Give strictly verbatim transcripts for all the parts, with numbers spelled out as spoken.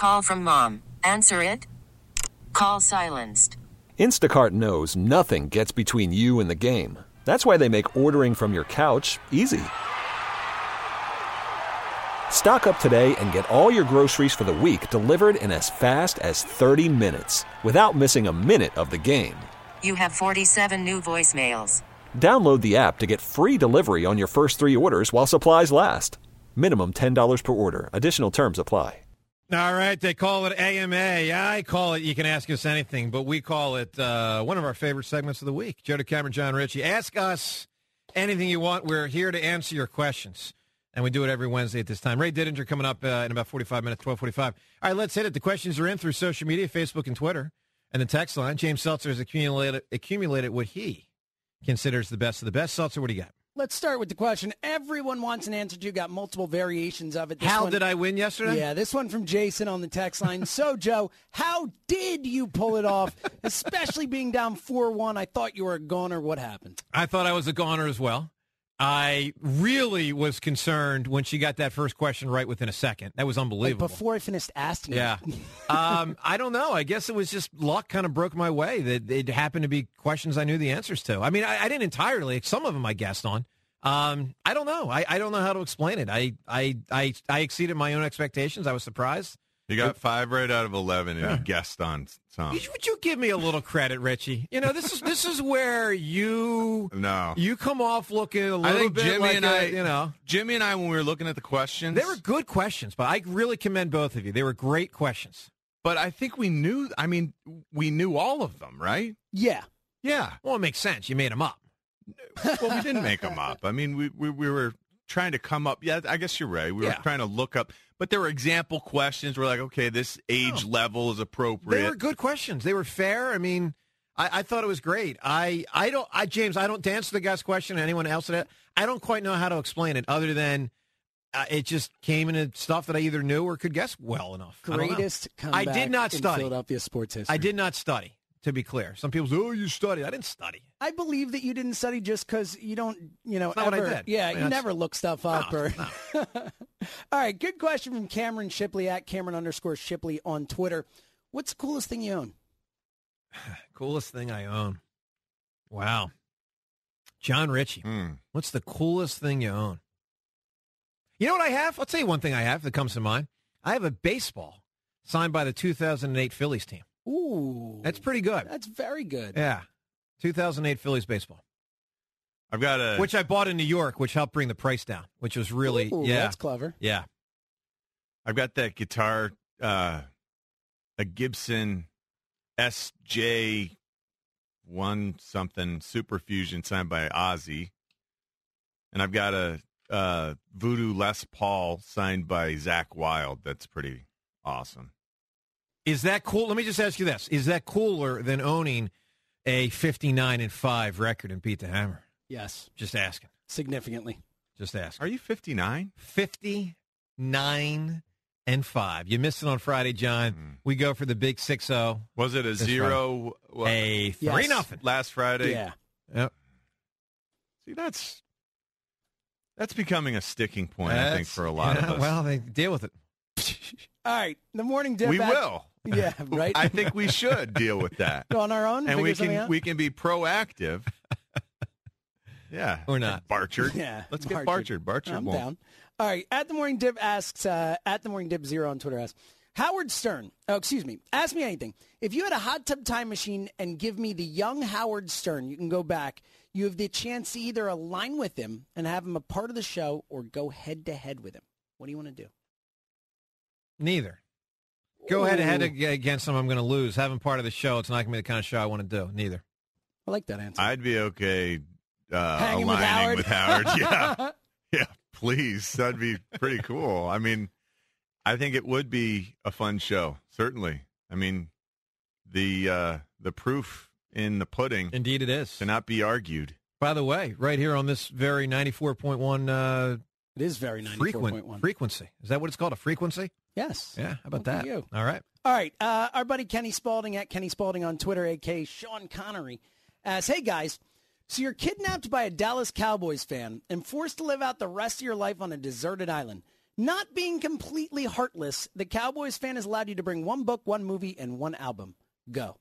Call from mom. Answer it. Call silenced. Instacart knows nothing gets between you and the game. That's why they make ordering from your couch easy. Stock up today and get all your groceries for the week delivered in as fast as thirty minutes without missing a minute of the game. You have forty-seven new voicemails. Download the app to get free delivery on your first three orders while supplies last. Minimum ten dollars per order. Additional terms apply. All right, they call it A M A. I call it You Can Ask Us Anything, but we call it uh, one of our favorite segments of the week. Joe DeCamera, John Ritchie. Ask us anything you want. We're here to answer your questions, and we do it every Wednesday at this time. Ray Didinger coming up uh, in about forty-five minutes, twelve forty-five. All right, let's hit it. The questions are in through social media, Facebook and Twitter, and the text line. James Seltzer has accumulated, accumulated what he considers the best of the best. Seltzer, what do you got? Let's start with the question everyone wants an answer to. Got multiple variations of it. This How one, did I win yesterday? Yeah, this one from Jason on the text line. So, Joe, how did you pull it off, especially being down four one? I thought you were a goner. What happened? I thought I was a goner as well. I really was concerned when she got that first question right within a second. That was unbelievable. Like before I finished asking Yeah. um, I don't know. I guess it was just luck kind of broke my way. That it happened to be questions I knew the answers to. I mean, I, I didn't entirely. Some of them I guessed on. Um, I don't know. I, I don't know how to explain it. I, I, I, I exceeded my own expectations. I was surprised. You got five right out of eleven, and Yeah. you guessed on some. Would you give me a little credit, Richie? You know, this is this is where you No. you come off looking a I little think bit Jimmy like and a, I, you know. Jimmy and I, when we were looking at the questions, They were good questions, but I really commend both of you. They were great questions. but I think we knew. I mean, we knew all of them, right? Yeah. Yeah. Well, it makes sense. You made them up. Well, we didn't make them up. I mean, we, we we were trying to come up. Yeah, I guess you're right. We Yeah. were trying to look up, but there were example questions. We're like, okay, this age Oh. level is appropriate. They were good questions. They were fair. I mean, I, I thought it was great. I, I don't, I James, I don't to answer the guy's question. Anyone else that I don't quite know how to explain it, other than uh, it just came into stuff that I either knew or could guess well enough. I don't know. Greatest I comeback did not in study. Philadelphia sports history. I did not study. To be clear, some people say, "Oh, you studied." I didn't study. I believe that you didn't study just because you don't, you know, That's not ever. what I did. Yeah, I mean, you that's- never look stuff up. No, or no. All right, good question from Cameron Shipley at Cameron underscore Shipley on Twitter. What's the coolest thing you own? Coolest thing I own. Wow, John Ritchie. Hmm. What's the coolest thing you own? You know what I have? I'll tell you one thing I have that comes to mind. I have a baseball signed by the two thousand eight Phillies team. Ooh, That's pretty good. That's very good. Yeah. two thousand eight Phillies baseball, I've got a which I bought in New York, which helped bring the price down, which was really, Ooh, yeah. that's clever. Yeah. I've got that guitar, uh, a Gibson S J one something Super Fusion signed by Ozzy, and I've got a uh, Voodoo Les Paul signed by Zach Wilde. That's pretty awesome. Is that cool? Let me just ask you this. Is that cooler than owning a fifty-nine and five record in Beat the Hammer? Yes, Just asking. significantly. Just asking. Are you fifty-nine? fifty-nine and five. You missed it on Friday, John. Mm. We go for the big six oh. Was it a That's zero? what, A three Yes. nothing. last Friday? Yeah. Yep. See, that's that's becoming a sticking point, I think, That's- for a lot yeah, of us. Well, they deal with it. All right, the morning dip. we at- will. Yeah, right. I think we should deal with that. Go on our own, and figure we something can out? we can be proactive. Yeah, Or not. Barchard. Yeah, let's get Barchard. Barchard. Barchard I'm won't. down. All right, at the morning dip asks uh, at the morning dip zero on Twitter asks Howard Stern. Oh, excuse me. Ask me anything. If you had a hot tub time machine and give me the young Howard Stern, you can go back. You have the chance to either align with him and have him a part of the show, or go head to head with him. What do you want to do? Neither. Go head to head Ooh. ag- against them. I'm going to lose. Having part of the show, it's not going to be the kind of show I want to do. Neither. I like that answer. I'd be okay uh, Hanging aligning with Howard. with Howard. Yeah, yeah. Please, that'd be pretty cool. I mean, I think it would be a fun show. Certainly. I mean, the uh, the proof in the pudding Indeed it is. cannot be argued. By the way, right here on this very ninety-four point one uh, It is very ninety-four point frequent one. frequency. Is that what it's called? A frequency? Yes. Yeah. How about Look at that? you. All right. All right. Uh, our buddy Kenny Spalding at Kenny Spalding on Twitter, a k a. Sean Connery, asks, hey, guys, so you're kidnapped by a Dallas Cowboys fan and forced to live out the rest of your life on a deserted island. Not being completely heartless, the Cowboys fan has allowed you to bring one book, one movie, and one album. Go.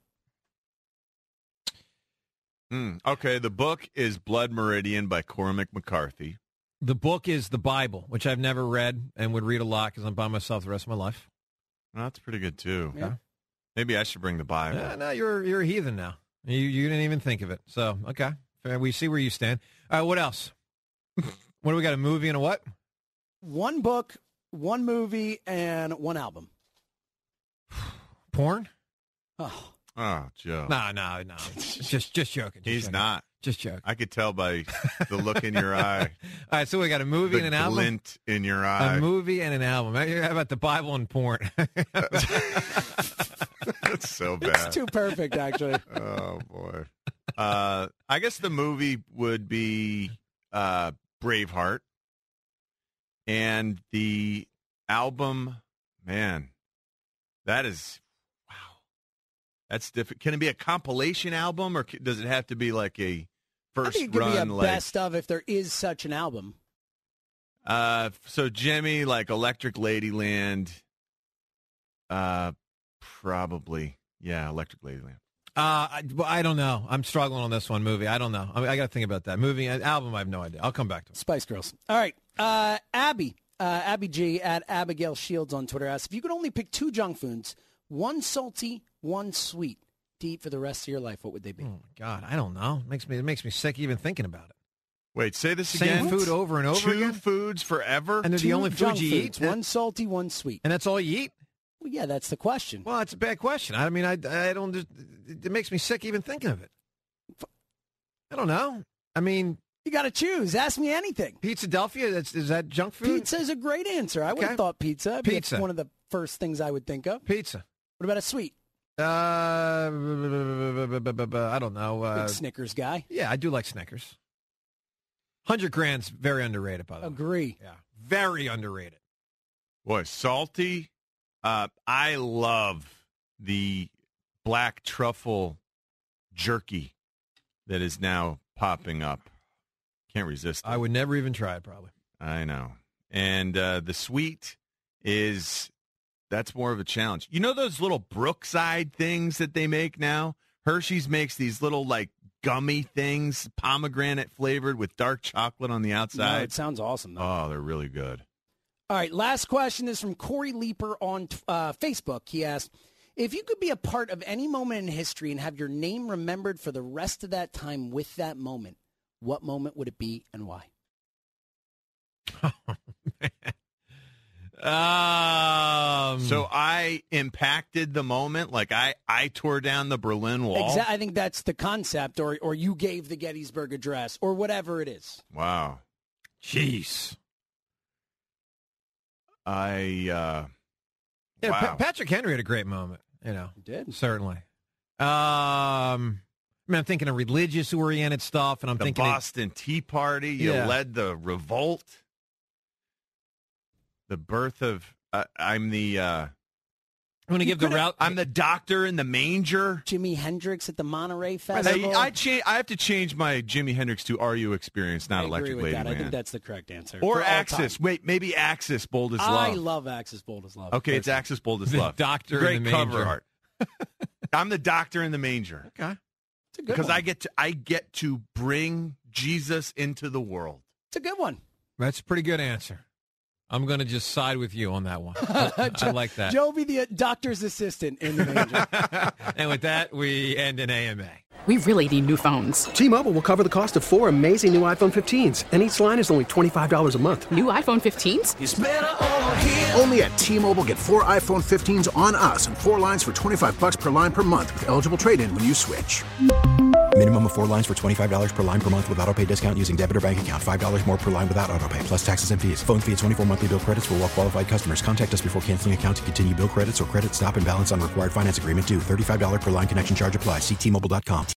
Mm, okay, the book is Blood Meridian by Cormac McCarthy. The book is the Bible, which I've never read and would read a lot because I'm by myself the rest of my life. Well, that's pretty good, too. Yeah. Maybe I should bring the Bible. Uh, no, you're you're a heathen now. You you didn't even think of it. So, okay. We see where you stand. All right, what else? What do we got, a movie and a what? One book, one movie, and one album. Porn? Oh. Oh, Joe. No, no, no. just just joking. Just He's joking. not. Just joking. I could tell by the look in your eye. All right, so we got a movie The and an album? glint in your eye. A movie and an album. How about the Bible and porn? That's so bad. It's too perfect, actually. Oh, boy. Uh, I guess the movie would be uh, Braveheart. And the album, man, that is, wow. That's different. Can it be a compilation album, or does it have to be like a first I think it could run? be a like, best of if there is such an album. Uh, so Jimmy, like Electric Ladyland, uh, probably, yeah, Electric Ladyland. Uh, I, well, I don't know. I'm struggling on this one. Movie, I don't know. I, I got to think about that. Movie, uh, album, I have no idea. I'll come back to it. Spice Girls. All right. Uh, Abby, uh, Abby G at Abigail Shields on Twitter asks, if you could only pick two junk foods, one salty, one sweet, to eat for the rest of your life, what would they be? Oh, God, I don't know. It makes me, it makes me sick even thinking about it. Wait, say this Same again. food over and over Two again? foods forever? And they're Two the only junk food you foods, eat? one salty, one sweet. And that's all you eat? Well, yeah, that's the question. Well, it's a bad question. I mean, I, I don't just, it makes me sick even thinking of it. I don't know. I mean, You got to choose. Ask me anything. Pizzadelphia, that's, is that junk food? Pizza is a great answer. I would have Okay. thought pizza. It'd be Pizza. one of the first things I would think of. Pizza. What about a sweet? Uh, I don't know. Uh, Big Snickers guy. yeah, I do like Snickers. Hundred grand's very underrated, by the way. Agree. Yeah, very underrated. Boy, salty. Uh, I love the black truffle jerky that is now popping up. Can't resist it. I would never even try it, probably. I know. And uh, the sweet is, that's more of a challenge. You know those little Brookside things that they make now? Hershey's makes these little, like, gummy things, pomegranate flavored with dark chocolate on the No, outside. it sounds awesome, though. Oh, they're really good. All right, last question is from Corey Leeper on uh, Facebook. He asked, if you could be a part of any moment in history and have your name remembered for the rest of that time with that moment, what moment would it be and why? Um, So I impacted the moment, like I, I tore down the Berlin Wall. Exa- I think that's the concept, or or you gave the Gettysburg Address, or whatever it is. Wow. jeez. I, uh, Yeah, wow. Pa- Patrick Henry had a great moment, you know. You did. Certainly. Um, I mean, I'm thinking of religious-oriented stuff, and I'm the thinking... of- Boston Tea Party. You Yeah. led the revolt. The birth of, uh, I'm the, uh, I'm going to You give the could've- route... I'm the doctor in the manger. Jimi Hendrix at the Monterey I, Festival. I, cha- I have to change my Jimi Hendrix to Are You Experience, not I agree Electric with that. I Ladyland. think that's the correct answer. Or For all Axis. time. Wait, maybe Axis, Bold as I Love. love Axis Bold as Love. Okay, it's personally. Axis, Bold as The Love. doctor Great in the cover manger. art. I'm the doctor in the manger. Okay. It's a good Because one. I get to I get to bring Jesus into the world. It's a good one. That's a pretty good answer. I'm going to just side with you on that one. I like that. Joe be the uh, doctor's assistant in the manger. And with that, we end an A M A. We really need new phones. T-Mobile will cover the cost of four amazing new iPhone fifteens, and each line is only twenty-five dollars a month. New iPhone fifteens? Only at T-Mobile, get four iPhone fifteens on us and four lines for twenty-five bucks per line per month with eligible trade-in when you switch. Minimum of four lines for twenty-five dollars per line per month with autopay discount using debit or bank account. five dollars more per line without autopay, plus taxes and fees. Phone fee at twenty-four monthly bill credits for well-qualified customers. Contact us before canceling account to continue bill credits or credit stop and balance on required finance agreement due. thirty-five dollars per line connection charge applies. See T Mobile dot com.